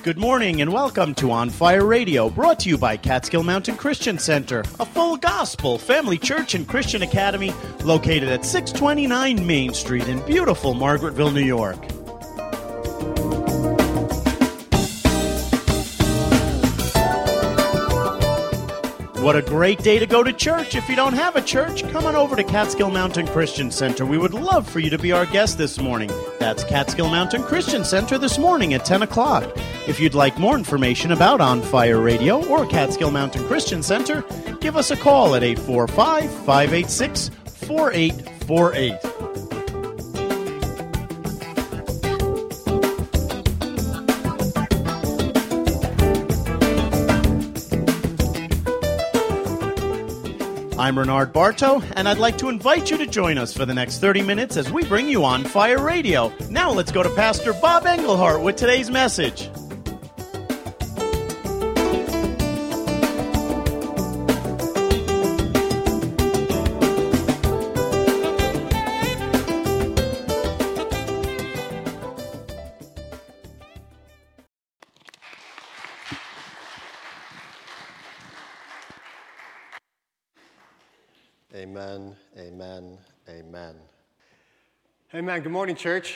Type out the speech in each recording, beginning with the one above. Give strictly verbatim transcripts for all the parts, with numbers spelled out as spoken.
Good morning and welcome to On Fire Radio, brought to you by Catskill Mountain Christian Center, a full gospel family church and Christian academy located at six twenty-nine Main Street in beautiful Margaretville, New York. What a great day to go to church. If you don't have a church, come on over to Catskill Mountain Christian Center. We would love for you to be our guest this morning. That's Catskill Mountain Christian Center this morning at ten o'clock. If you'd like more information about On Fire Radio or Catskill Mountain Christian Center, give us a call at eight four five, five eight six, four eight four eight. I'm Bernard Bartow, and I'd like to invite you to join us for the next thirty minutes as we bring you On Fire Radio. Now let's go to Pastor Bob Engelhart with today's message. Amen, amen, amen. Amen. Good morning, church.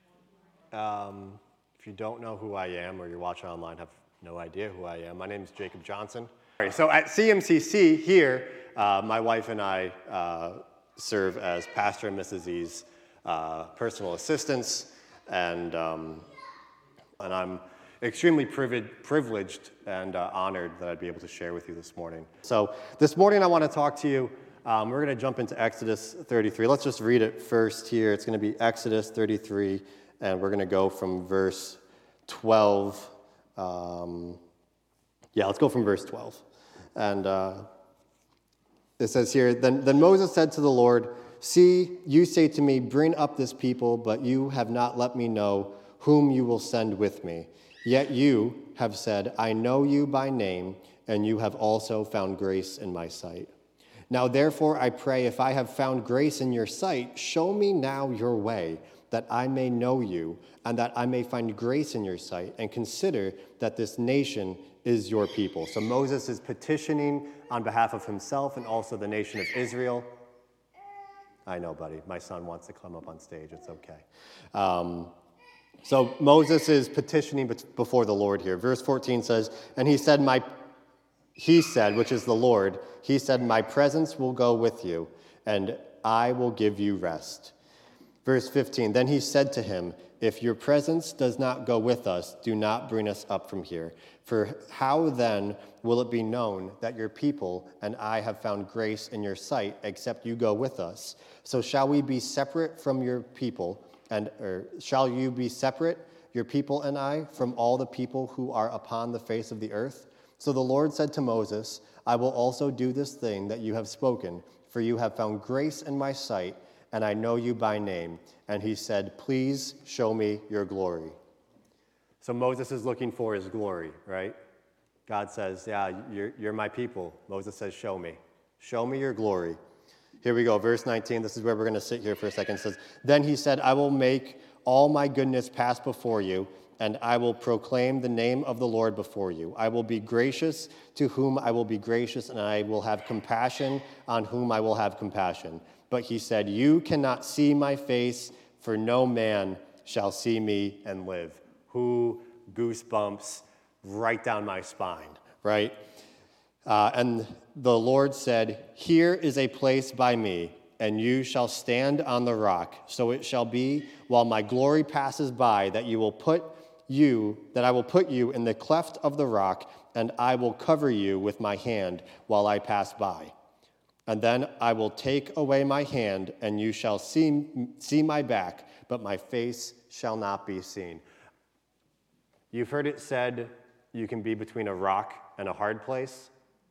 Um, if you don't know who I am or you're watching online, have no idea who I am, my name is Jacob Johnson. All right, so at C M C C here, uh, my wife and I uh, serve as Pastor and Missus E's uh, personal assistants, and um, and I'm extremely privileged and uh, honored that I'd be able to share with you this morning. So this morning I want to talk to you. Um, we're going to jump into Exodus thirty-three. Let's just read it first here. It's going to be Exodus thirty-three, and we're going to go from verse twelve. Um, yeah, let's go from verse twelve. And uh, it says here, then, then Moses said to the Lord, "See, you say to me, bring up this people, but you have not let me know whom you will send with me. Yet you have said, I know you by name, and you have also found grace in my sight. Now, therefore, I pray, if I have found grace in your sight, show me now your way, that I may know you, and that I may find grace in your sight, and consider that this nation is your people." So Moses is petitioning on behalf of himself and also the nation of Israel. I know, buddy. My son wants to come up on stage. It's okay. Um, so Moses is petitioning before the Lord here. Verse fourteen says, and he said, my He said, which is the Lord, he said, my presence will go with you, and I will give you rest. Verse fifteen, then he said to him, if your presence does not go with us, do not bring us up from here. For how then will it be known that your people and I have found grace in your sight, except you go with us? So shall we be separate from your people, and or shall you be separate, your people and I, from all the people who are upon the face of the earth? So the Lord said to Moses, I will also do this thing that you have spoken, for you have found grace in my sight, and I know you by name. And he said, please show me your glory. So Moses is looking for his glory, right? God says, yeah, you're, you're my people. Moses says, show me. Show me your glory. Here we go, verse nineteen. This is where we're going to sit here for a second. It says, then he said, I will make all my goodness pass before you, and I will proclaim the name of the Lord before you. I will be gracious to whom I will be gracious, and I will have compassion on whom I will have compassion. But he said, you cannot see my face, for no man shall see me and live. Who goosebumps right down my spine, right? Uh, and the Lord said, here is a place by me, and you shall stand on the rock. So it shall be, while my glory passes by, that you will put you, that I will put you in the cleft of the rock, and I will cover you with my hand while I pass by. And then I will take away my hand, and you shall see, see my back, but my face shall not be seen. You've heard it said, you can be between a rock and a hard place.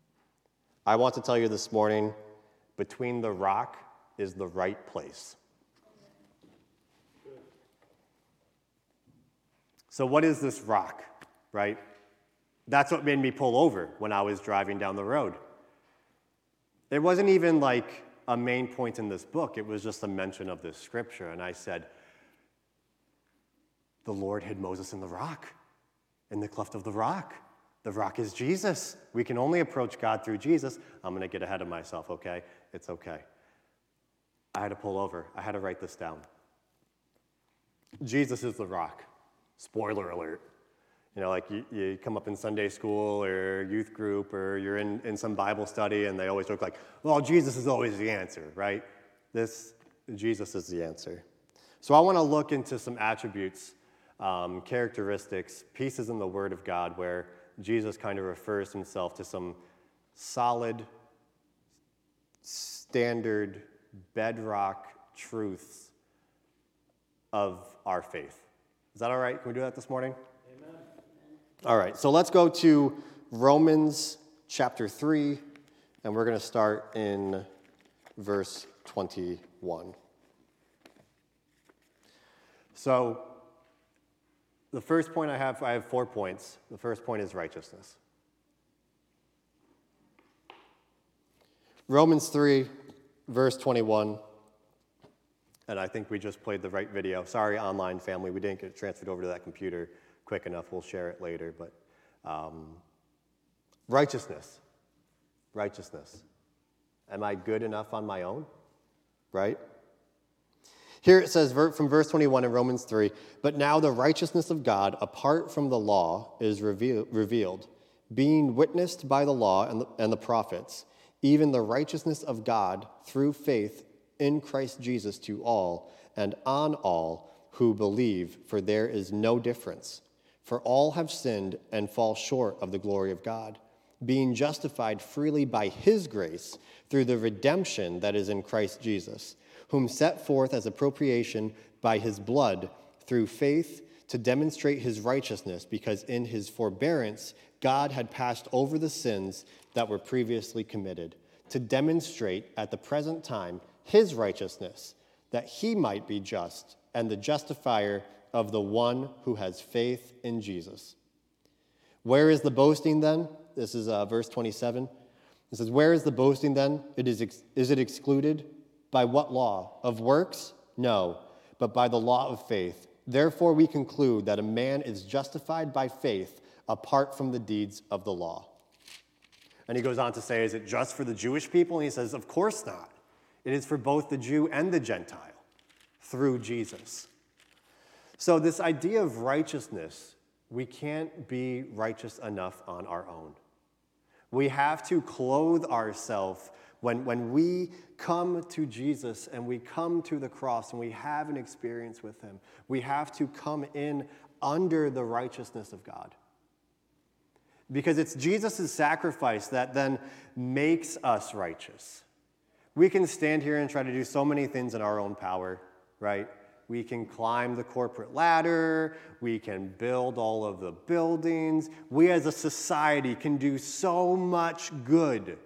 I want to tell you this morning, between the rock is the right place. So what is this rock, right? That's what made me pull over when I was driving down the road. It wasn't even like a main point in this book. It was just a mention of this scripture. And I said, the Lord hid Moses in the rock. In the cleft of the rock. The rock is Jesus. We can only approach God through Jesus. I'm going to get ahead of myself, okay? It's okay. I had to pull over. I had to write this down. Jesus is the rock. Spoiler alert. You know, like you, you come up in Sunday school or youth group or you're in, in some Bible study and they always look like, well, Jesus is always the answer, right? This, Jesus is the answer. So I want to look into some attributes, um, characteristics, pieces in the Word of God where Jesus kind of refers himself to some solid, standard, bedrock truths of our faith. Is that all right? Can we do that this morning? Amen. All right, so let's go to Romans chapter three, and we're going to start in verse twenty-one. So, the first point I have, I have four points. The first point is righteousness. Romans three, verse twenty-one. And I think we just played the right video. Sorry, online family, we didn't get it transferred over to that computer quick enough. We'll share it later. But um, righteousness. Righteousness. Am I good enough on my own? Right? Here it says from verse twenty-one in Romans three, but now the righteousness of God apart from the law is reveal, revealed, being witnessed by the law and the, and the prophets, even the righteousness of God through faith in Christ Jesus to all and on all who believe, for there is no difference. For all have sinned and fall short of the glory of God, being justified freely by his grace through the redemption that is in Christ Jesus, whom set forth as appropriation by his blood through faith to demonstrate his righteousness, because in his forbearance God had passed over the sins that were previously committed, to demonstrate at the present time his righteousness, that he might be just and the justifier of the one who has faith in Jesus. Where is the boasting then? This is uh, verse twenty-seven. It says, where is the boasting then? It is, ex- is it excluded? By what law? Of works? No, but by the law of faith. Therefore we conclude that a man is justified by faith apart from the deeds of the law. And he goes on to say, is it just for the Jewish people? And he says, of course not. It is for both the Jew and the Gentile through Jesus. So this idea of righteousness, we can't be righteous enough on our own. We have to clothe ourselves when, when we come to Jesus and we come to the cross and we have an experience with him. We have to come in under the righteousness of God. Because it's Jesus' sacrifice that then makes us righteous. We can stand here and try to do so many things in our own power, right? We can climb the corporate ladder. We can build all of the buildings. We as a society can do so much good.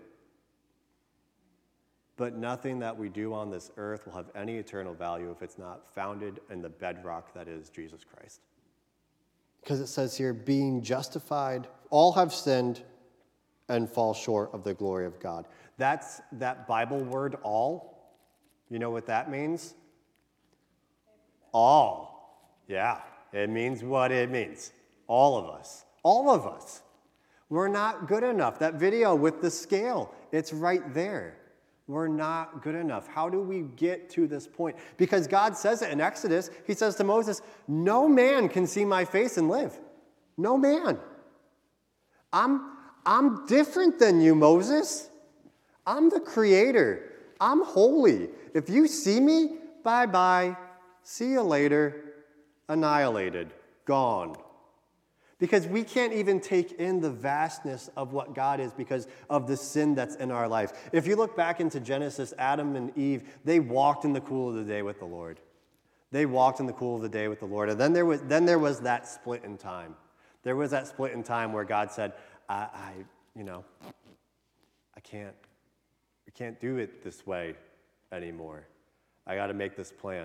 But nothing that we do on this earth will have any eternal value if it's not founded in the bedrock that is Jesus Christ. Because it says here, being justified, all have sinned and fall short of the glory of God. That's that Bible word, all. You know what that means? All. Yeah, it means what it means. All of us. All of us. We're not good enough. That video with the scale, it's right there. We're not good enough. How do we get to this point? Because God says it in Exodus. He says to Moses, no man can see my face and live. No man. I'm, I'm different than you, Moses. I'm the creator. I'm holy. If you see me, bye-bye. See you later. Annihilated. Gone. Because we can't even take in the vastness of what God is because of the sin that's in our life. If you look back into Genesis, Adam and Eve, they walked in the cool of the day with the Lord. They walked in the cool of the day with the Lord. And then there was, then there was that split in time. There was that split in time where God said, I, I you know, I can't, I can't do it this way anymore. I got to make this plan.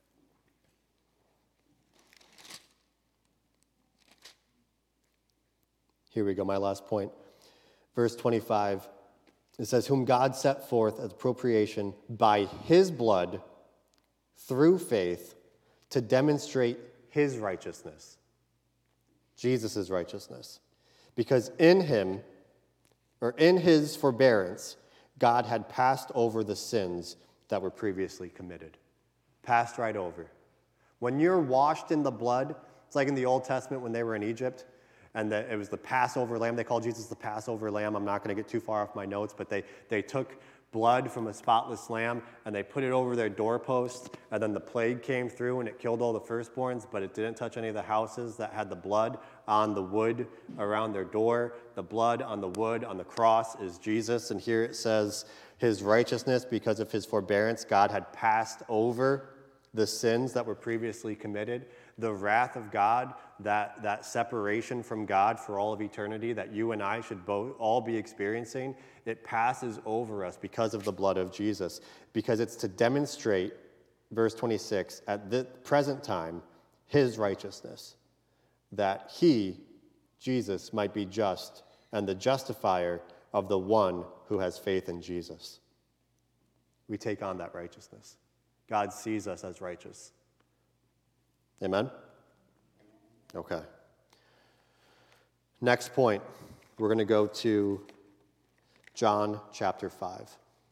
Here we go, my last point. Verse twenty-five, it says, whom God set forth as appropriation by his blood through faith to demonstrate his righteousness. Jesus' righteousness. Because in him, or in his forbearance, God had passed over the sins that were previously committed. Passed right over. When you're washed in the blood, it's like in the Old Testament when they were in Egypt, and the, it was the Passover lamb. They called Jesus the Passover lamb. I'm not going to get too far off my notes, but they, they took blood from a spotless lamb, and they put it over their doorpost, and then the plague came through, and it killed all the firstborns, but it didn't touch any of the houses that had the blood on the wood around their door. The blood on the wood on the cross is Jesus, and here it says, his righteousness, because of his forbearance, God had passed over the sins that were previously committed. The wrath of God, that, that separation from God for all of eternity that you and I should both all be experiencing, it passes over us because of the blood of Jesus. Because it's to demonstrate, verse twenty-six, at the present time, his righteousness, that he, Jesus, might be just and the justifier of the one who has faith in Jesus. We take on that righteousness. God sees us as righteous. Amen? Okay. Next point, we're going to go to John chapter five.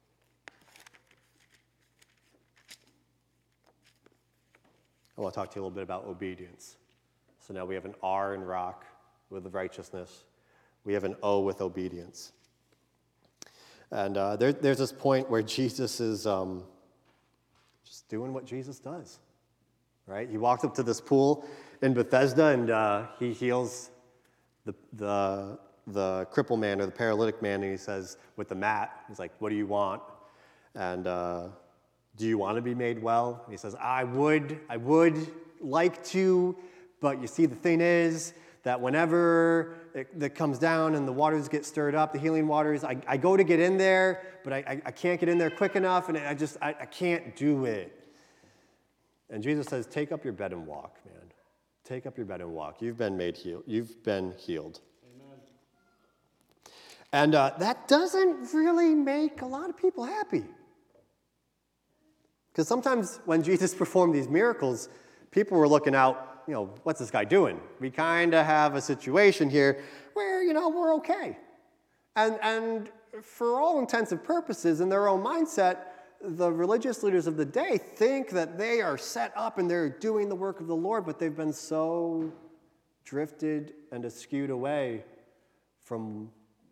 I want to talk to you a little bit about obedience. So now we have an R in rock with righteousness. We have an O with obedience. And uh, there, there's this point where Jesus is um, just doing what Jesus does, right? He walks up to this pool in Bethesda, and uh, he heals the, the, the crippled man or the paralytic man, and he says, with the mat, he's like, what do you want? And uh, do you want to be made well? And he says, I would, I would like to, but you see, the thing is that whenever it, it comes down and the waters get stirred up, the healing waters, I, I go to get in there, but I, I, I can't get in there quick enough, and I just, I, I can't do it. And Jesus says, take up your bed and walk, man. Take up your bed and walk. You've been made healed. You've been healed. Amen. And uh, that doesn't really make a lot of people happy. Because sometimes when Jesus performed these miracles, people were looking out, you know, what's this guy doing? We kind of have a situation here where, you know, we're okay. And, and for all intents and purposes, in their own mindset, the religious leaders of the day think that they are set up and they're doing the work of the Lord, but they've been so drifted and askewed away from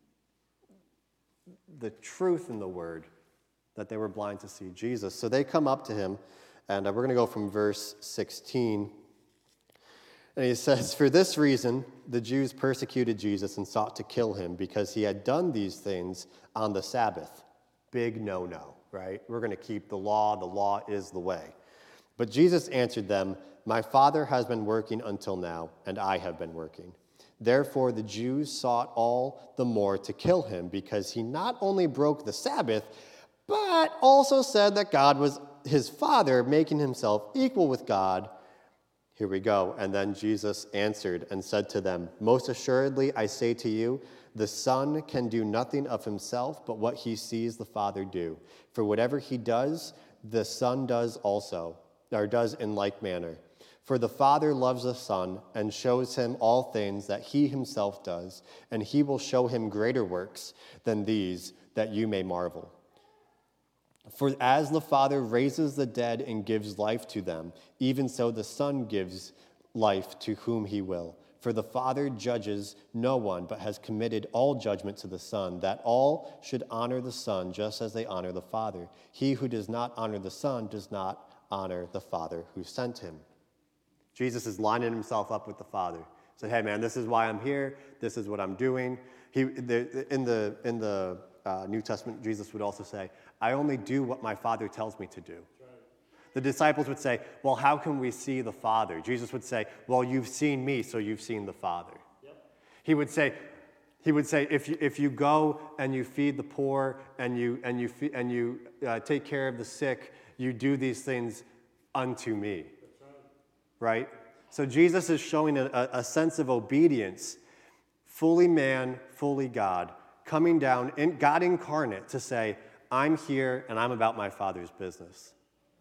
the truth in the word that they were blind to see Jesus. So they come up to him, and uh, we're going to go from verse sixteen. And he says, for this reason, the Jews persecuted Jesus and sought to kill him because he had done these things on the Sabbath. Big no-no, right? We're going to keep the law. The law is the way. But Jesus answered them, my Father has been working until now, and I have been working. Therefore, the Jews sought all the more to kill him because he not only broke the Sabbath, but also said that God was his Father, making himself equal with God. Here we go. And then Jesus answered and said to them, most assuredly, I say to you, the Son can do nothing of himself but what he sees the Father do. For whatever he does, the Son does also, or does in like manner. For the Father loves the Son and shows him all things that he himself does, and he will show him greater works than these, that you may marvel. For as the Father raises the dead and gives life to them, even so the Son gives life to whom he will. For the Father judges no one, but has committed all judgment to the Son, that all should honor the Son just as they honor the Father. He who does not honor the Son does not honor the Father who sent him. Jesus is lining himself up with the Father. He said, hey man, this is why I'm here. This is what I'm doing. He, the, in the, in the uh, New Testament, Jesus would also say, I only do what my Father tells me to do. The disciples would say, well, how can we see the Father? Jesus would say, well, you've seen me, so you've seen the Father. Yep. He would say, he would say, if you, if you go and you feed the poor and you, and you, fe- and you uh, take care of the sick, you do these things unto me. That's right. Right? So Jesus is showing a, a sense of obedience, fully man, fully God, coming down, in, God incarnate, to say, I'm here and I'm about my Father's business.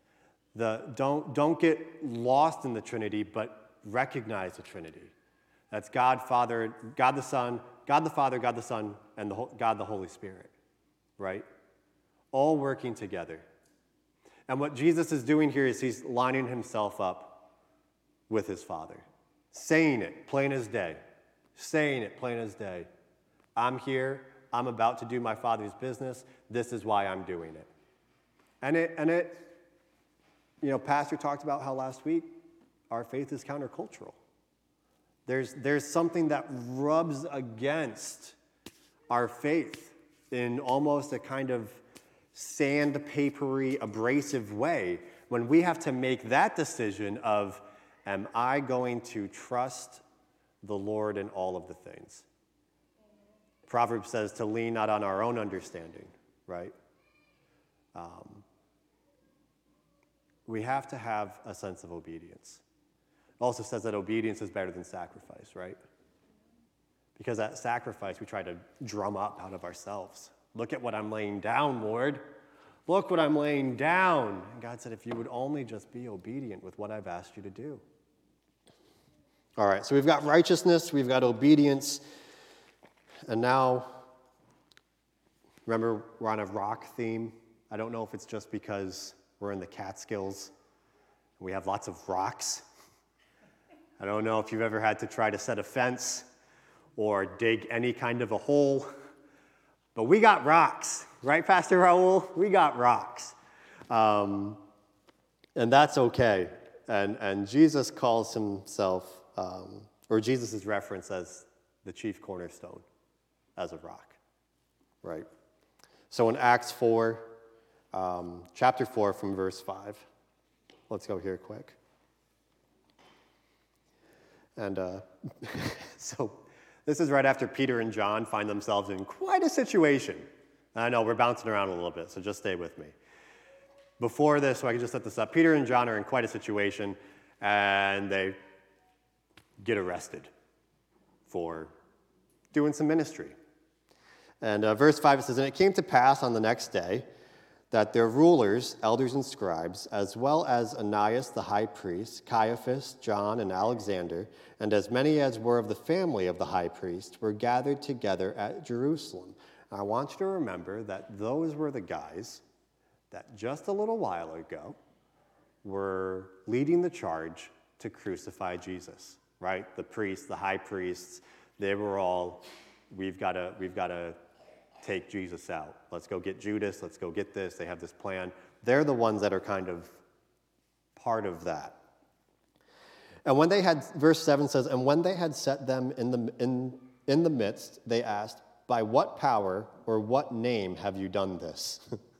The, don't, don't get lost in the Trinity, but recognize the Trinity. That's God, Father, God the Son, God the Father, God the Son, and the, God the Holy Spirit, right? All working together. And what Jesus is doing here is he's lining himself up with his Father, saying it plain as day, saying it plain as day. I'm here. I'm about to do my Father's business. This is why I'm doing it. And it, and it, you know, Pastor talked about how last week our faith is countercultural. There's, there's something that rubs against our faith in almost a kind of sandpapery, abrasive way when we have to make that decision of, am I going to trust the Lord in all of the things? Proverbs says to lean not on our own understanding, right? Um, we have to have a sense of obedience. It also says that obedience is better than sacrifice, right? Because that sacrifice we try to drum up out of ourselves. Look at what I'm laying down, Lord. Look what I'm laying down. And God said, if you would only just be obedient with what I've asked you to do. All right, so we've got righteousness, we've got obedience, and now, remember, we're on a rock theme. I don't know if it's just because we're in the Catskills and we have lots of rocks. I don't know if you've ever had to try to set a fence or dig any kind of a hole. But we got rocks, right, Pastor Raul? We got rocks. Um, and that's okay. And, and Jesus calls himself, um, or Jesus is referenced as the chief cornerstone, as a rock, right? So in Acts four, um, chapter four from verse five, let's go here quick. And uh, so this is right after Peter and John find themselves in quite a situation. I know we're bouncing around a little bit, so just stay with me. Before this, so I can just set this up, Peter and John are in quite a situation, and they get arrested for doing some ministry. And uh, verse five, it says, and it came to pass on the next day that their rulers, elders and scribes, as well as Ananias the high priest, Caiaphas, John, and Alexander, and as many as were of the family of the high priest, were gathered together at Jerusalem. And I want you to remember that those were the guys that just a little while ago were leading the charge to crucify Jesus, right? The priests, the high priests, they were all, we've got to, we've got to take Jesus out. Let's go get Judas. Let's go get this. They have this plan. They're the ones that are kind of part of that. And when they had, verse seven says, and when they had set them in the, in, in the midst, they asked, by what power or what name have you done this?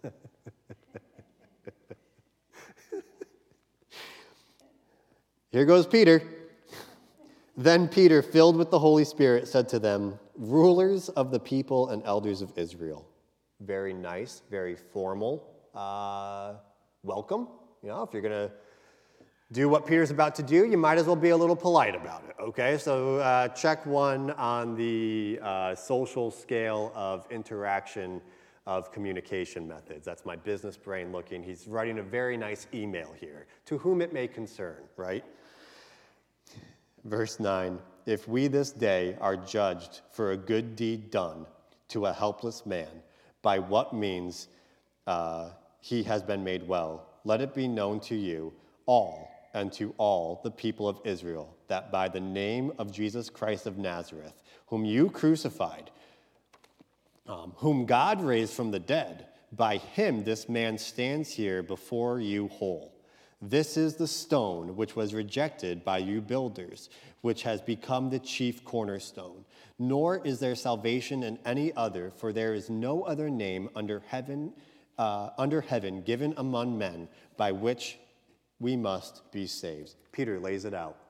Here goes Peter. Then Peter, filled with the Holy Spirit, said to them, rulers of the people and elders of Israel. Very nice, very formal. Uh, welcome. You know, if you're going to do what Peter's about to do, you might as well be a little polite about it, okay? So uh, check one on the uh, social scale of interaction of communication methods. That's my business brain looking. He's writing a very nice email here, to whom it may concern, right? Verse nine, if we this day are judged for a good deed done to a helpless man, by what means uh, he has been made well, let it be known to you all and to all the people of Israel that by the name of Jesus Christ of Nazareth, whom you crucified, um, whom God raised from the dead, by him this man stands here before you whole. This is the stone which was rejected by you builders, which has become the chief cornerstone. Nor is there salvation in any other, for there is no other name under heaven, uh, under heaven given among men by which we must be saved. Peter lays it out.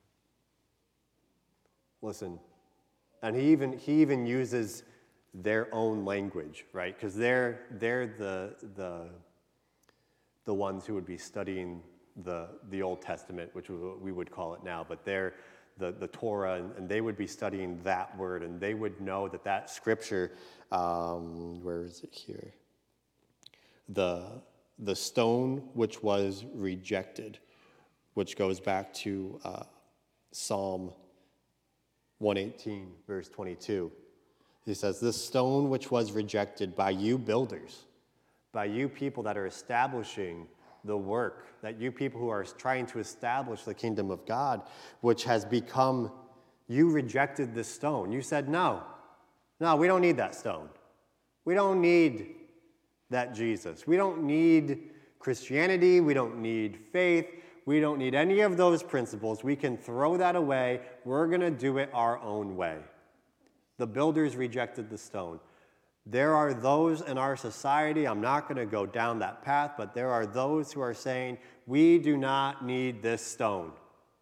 Listen, and he even he even uses their own language, right? Because they're they're the the. the ones who would be studying the, the Old Testament, which we would call it now, but they're the, the Torah, and, and they would be studying that word, and they would know that that scripture, um, where is it here? The, the stone which was rejected, which goes back to uh, Psalm one eighteen, verse twenty-two. He says, this stone which was rejected by you builders, by you people that are establishing the work, that you people who are trying to establish the kingdom of God, which has become, you rejected this stone. You said, no, no, we don't need that stone. We don't need that Jesus. We don't need Christianity. We don't need faith. We don't need any of those principles. We can throw that away. We're going to do it our own way. The builders rejected the stone. There are those in our society, I'm not going to go down that path, but there are those who are saying, we do not need this stone.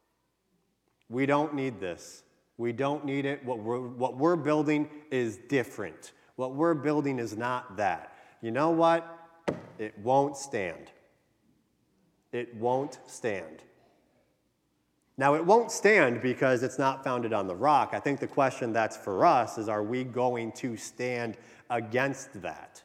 We don't need this. We don't need it. What we're, what we're building is different. What we're building is not that. You know what? It won't stand. It won't stand. Now, it won't stand because it's not founded on the rock. I think the question that's for us is, are we going to stand against that?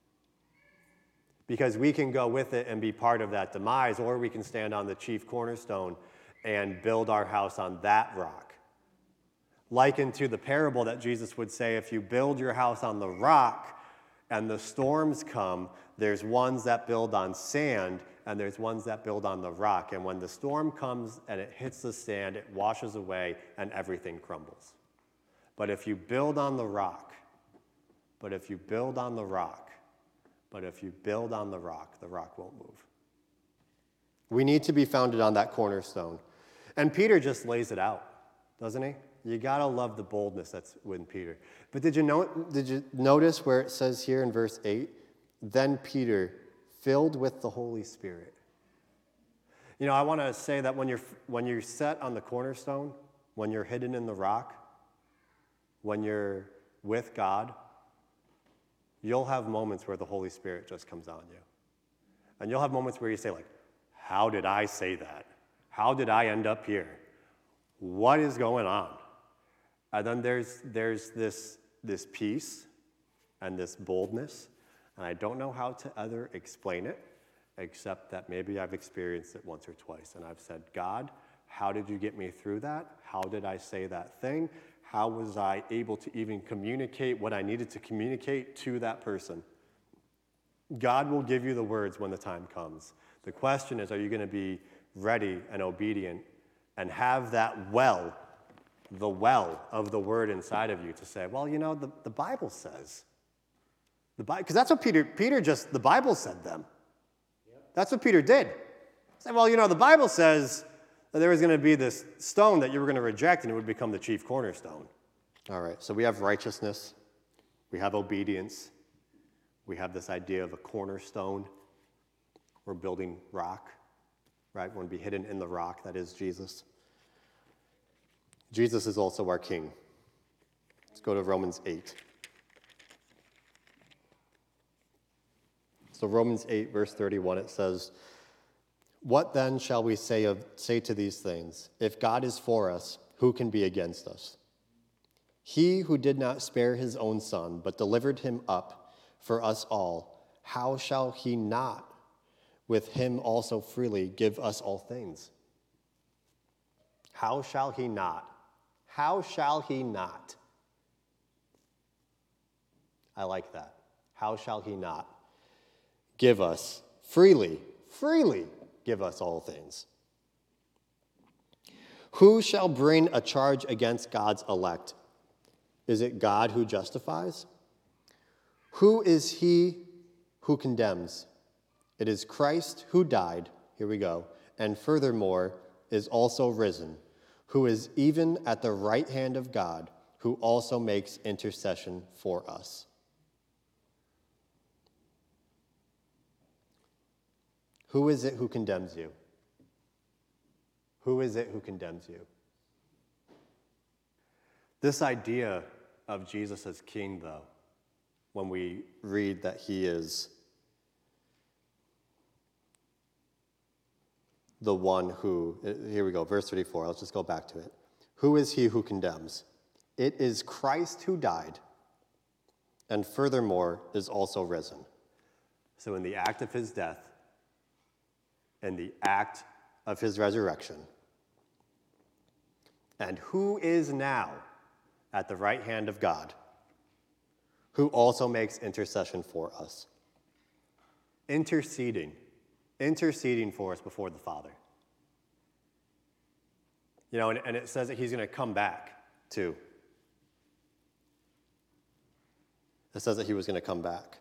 Because we can go with it and be part of that demise, or we can stand on the chief cornerstone and build our house on that rock. Likened to the parable that Jesus would say, if you build your house on the rock and the storms come, there's ones that build on sand and there's ones that build on the rock. And when the storm comes and it hits the sand, it washes away and everything crumbles. But if you build on the rock, but if you build on the rock, but if you build on the rock, the rock won't move. We need to be founded on that cornerstone. And Peter just lays it out, doesn't he? You gotta love the boldness that's with Peter. But did you know, did you notice where it says here in verse eight, then Peter, filled with the Holy Spirit. You know, I want to say that when you're when you're set on the cornerstone, when you're hidden in the rock, when you're with God, you'll have moments where the Holy Spirit just comes on you. And you'll have moments where you say, like, how did I say that? How did I end up here? What is going on? And then there's there's this this peace and this boldness. And I don't know how to other explain it, except that maybe I've experienced it once or twice. And I've said, God, how did you get me through that? How did I say that thing? How was I able to even communicate what I needed to communicate to that person? God will give you the words when the time comes. The question is, are you going to be ready and obedient and have that well, the well of the word inside of you to say, well, you know, the, the Bible says. The Bible, because that's what Peter, Peter just, the Bible said them. Yep. That's what Peter did. He said, well, you know, the Bible says that there was going to be this stone that you were going to reject and it would become the chief cornerstone. All right, so we have righteousness. We have obedience. We have this idea of a cornerstone. We're building rock, right? We're going to be hidden in the rock, that is Jesus. Jesus is also our King. Let's go to Romans eight. So Romans eight, verse thirty-one, it says, what then shall we say of say to these things? If God is for us, who can be against us? He who did not spare his own son, but delivered him up for us all, how shall he not with him also freely give us all things? How shall he not? How shall he not? I like that. How shall he not give us freely, freely give us all things? Who shall bring a charge against God's elect? Is it God who justifies? Who is he who condemns? It is Christ who died, here we go, and furthermore is also risen, who is even at the right hand of God, who also makes intercession for us. Who is it who condemns you? Who is it who condemns you? This idea of Jesus as king, though, when we read that he is the one who, here we go, verse thirty-four, let's just go back to it. Who is he who condemns? It is Christ who died, and furthermore is also risen. So in the act of his death, and the act of his resurrection. And who is now, at the right hand of God, who also makes intercession for us. Interceding. Interceding for us before the Father. You know, and, and it says that he's going to come back, too. It says that he was going to come back.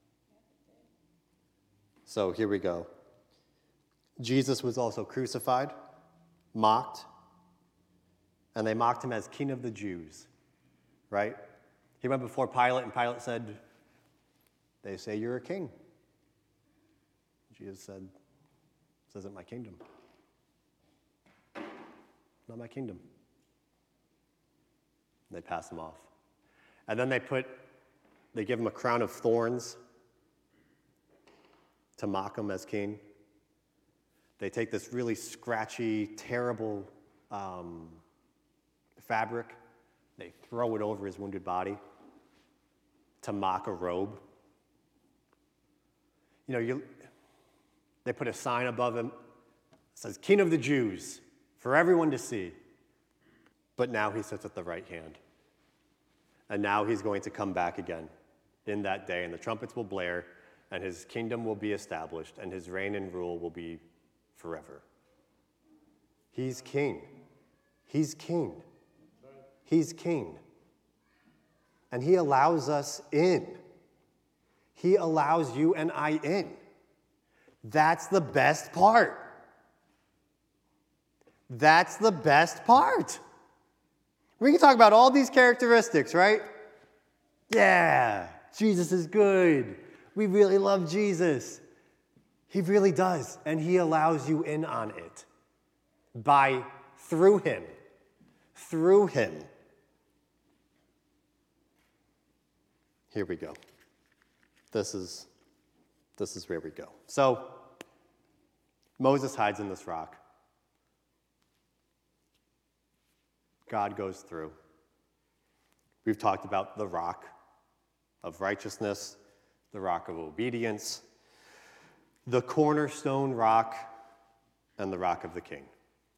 So here we go. Jesus was also crucified, mocked, and they mocked him as King of the Jews, right? He went before Pilate, and Pilate said, "They say you're a king." Jesus said, "This isn't my kingdom. Not my kingdom." They pass him off. And then they put, they give him a crown of thorns to mock him as king. They take this really scratchy, terrible um, fabric. They throw it over his wounded body to mock a robe. You know, you, they put a sign above him that says, "King of the Jews," for everyone to see. But now he sits at the right hand. And now he's going to come back again in that day, and the trumpets will blare, and his kingdom will be established, and his reign and rule will be forever. He's king. He's king. He's king. And he allows us in. He allows you and I in. That's the best part. That's the best part. We can talk about all these characteristics, right? Yeah, Jesus is good. We really love Jesus. He really does, and he allows you in on it by, through him, through him. Here we go. This is, this is where we go. So, Moses hides in this rock. God goes through. We've talked about the rock of righteousness, the rock of obedience, the cornerstone rock, and the rock of the king.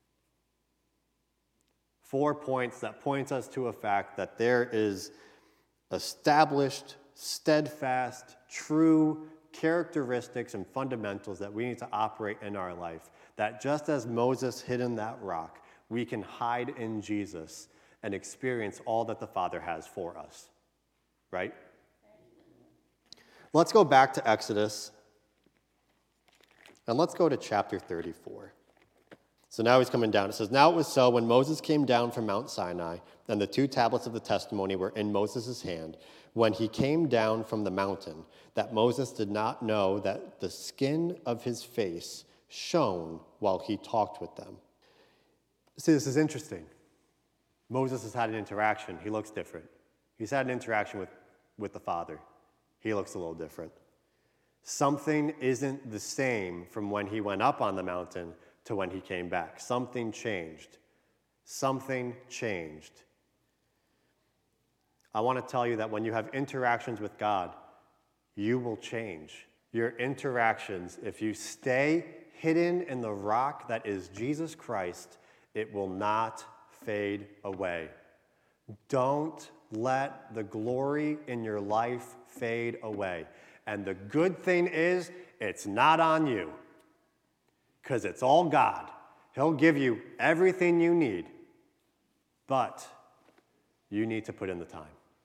Four points that point us to a fact that there is established, steadfast, true characteristics and fundamentals that we need to operate in our life. That just as Moses hid in that rock, we can hide in Jesus and experience all that the Father has for us. Right? Let's go back to Exodus, and let's go to chapter thirty-four. So now he's coming down. It says, "Now it was so when Moses came down from Mount Sinai, and the two tablets of the testimony were in Moses' hand, when he came down from the mountain, that Moses did not know that the skin of his face shone while he talked with them." See, this is interesting. Moses has had an interaction. He looks different. He's had an interaction with, with the Father. He looks a little different. Something isn't the same from when he went up on the mountain to when he came back. Something changed. Something changed. I want to tell you that when you have interactions with God, you will change. Your interactions, if you stay hidden in the rock that is Jesus Christ, it will not fade away. Don't let the glory in your life fade away. And the good thing is, it's not on you, because it's all God. He'll give you everything you need, but you need to put in the time.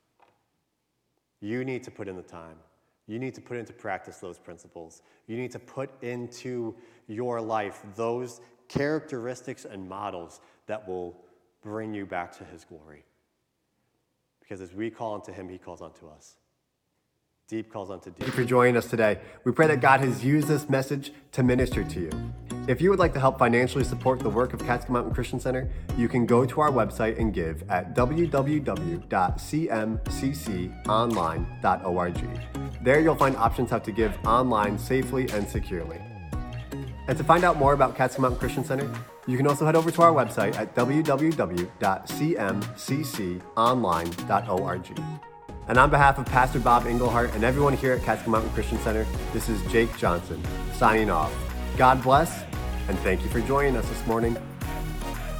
You need to put in the time. You need to put into practice those principles. You need to put into your life those characteristics and models that will bring you back to his glory. Because as we call unto him, he calls unto us. Deep calls unto deep. Thank you for joining us today. We pray that God has used this message to minister to you. If you would like to help financially support the work of Catskill Mountain Christian Center, you can go to our website and give at w w w dot c m c c online dot org. There you'll find options how to give online safely and securely. And to find out more about Catskill Mountain Christian Center, you can also head over to our website at w w w dot c m c c online dot org. And on behalf of Pastor Bob Englehart and everyone here at Catskill Mountain Christian Center, this is Jake Johnson, signing off. God bless, and thank you for joining us this morning